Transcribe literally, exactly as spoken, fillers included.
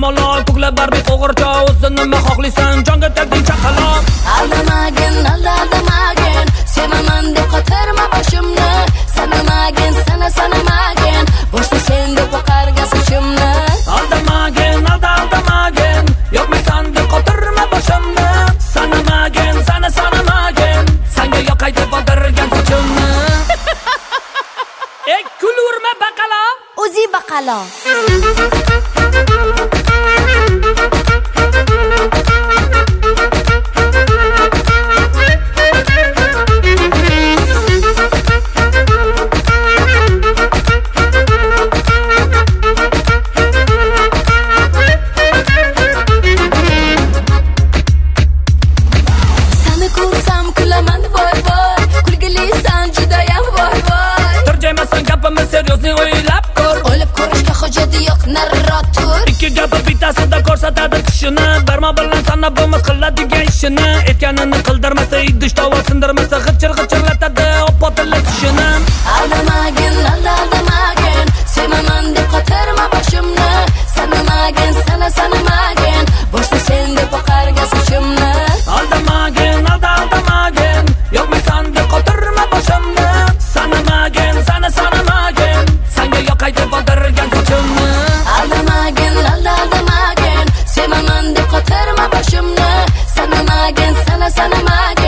malol ko'kla barbi qo'g'ircha o'zin nima xohlaysan jonga tegding chaqaloq aldamagin aldamagin sevaman deb qotirma boshimni sanamagin sana sanamagin boshda sen deb qo'rqarga sochimni aldamagin aldamagin yo'qmisan deb qotirma boshimni sanamagin sana sanamagin senga yoqay deb qotirgan sochimni ey kulurma baqalo o'zi baqalo ikki gapi bittasida ko'rsatadi tishini barmoq bilan sanab bo'lmas qiladigan ishini aytganini qildirmasa idish tovoq sindirmasa g'ichir g'ichirlatadi oppo tilla tishini aldamagin aldamagin sevaman deb qotirma boshimni sanamagin sana sanamagin boshda sen deb qo'rqarga sochimni aldamagin aldamagin yo'qmisan deb qotirma boshimni sanamagin sana sanamagin senga yoqay deb qotirgan sochimni aldamagin aldamagin sevaman deb qotirma boshimni sanamagin sana sanamagin